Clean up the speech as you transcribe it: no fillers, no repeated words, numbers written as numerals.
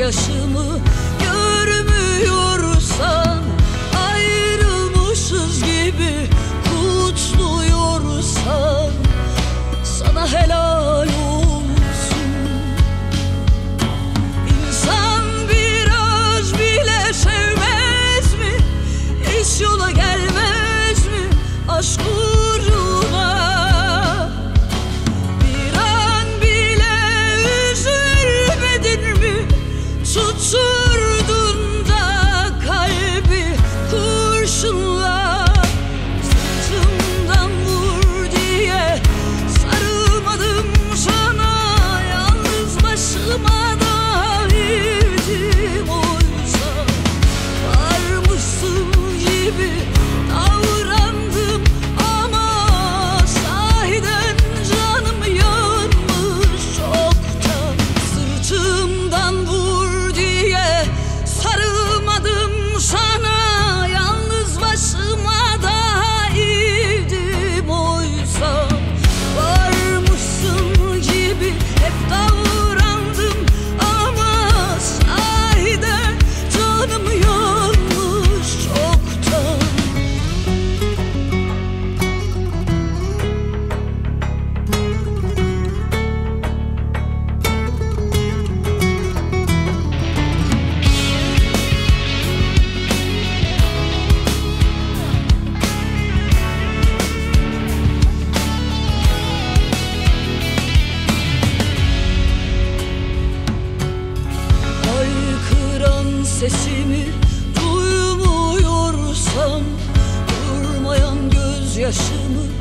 gözyaşımı görmüyorsan, ayrılmışız gibi kutluyorsan, sana helal olsun. İnsan biraz bile sevmez mi? Hiç yola gelmez mi aşk uğruna? Bir an bile üzülmedin mi? Tutturdun da kalbi kurşunla. Sırtımdan vur diye sarılmadım sana, yalnız başıma da verdim oysa. Varmışsın gibi davrandım ama sahiden canım yanmış çoktan. Sırtımdan vur diye sarılmadım sana, yalnız başıma da eğildim oysa. Varmışsın gibi hep davrandım ama sahiden canım yanmış çoktan. Haykıran sesimi duymuyorsan, durmayan gözyaşımı